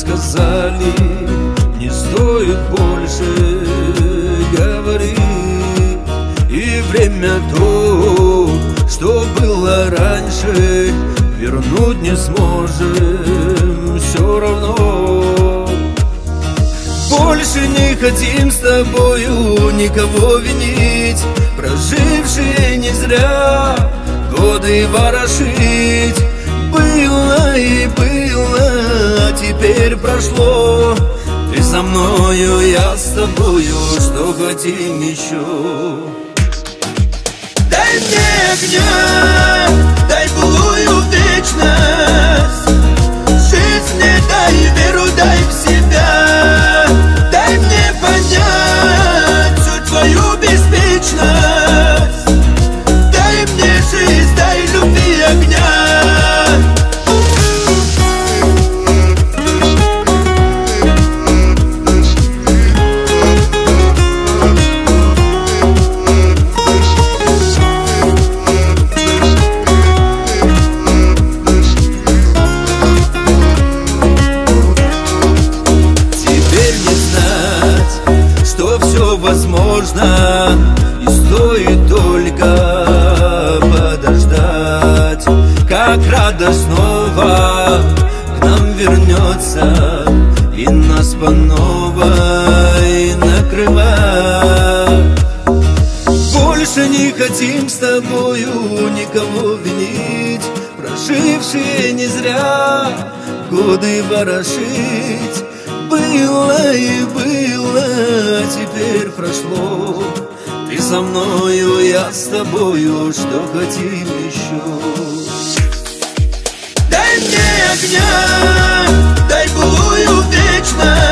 сказали, не стоит больше говорить. И время то, что было раньше, вернуть не сможем все равно. Больше не хотим с тобою никого винить, прожившие не зря годы ворошить. Было и было, а теперь прошло. Ты со мною, я с тобою, что хотим еще? Дай мне огня, дай былую вечность, жизни дай веру, дай в себя. Дай мне понять всю твою беспечность. Дай мне жизнь, дай любви огня. Возможно, и стоит только подождать, как радость снова к нам вернется и нас по новой накрывает. Больше не хотим с тобою никого винить, прожившие не зря годы ворошить. Было и было, теперь прошло. Ты со мною, я с тобою, что хотим еще? Дай мне огня, дай былую вечность,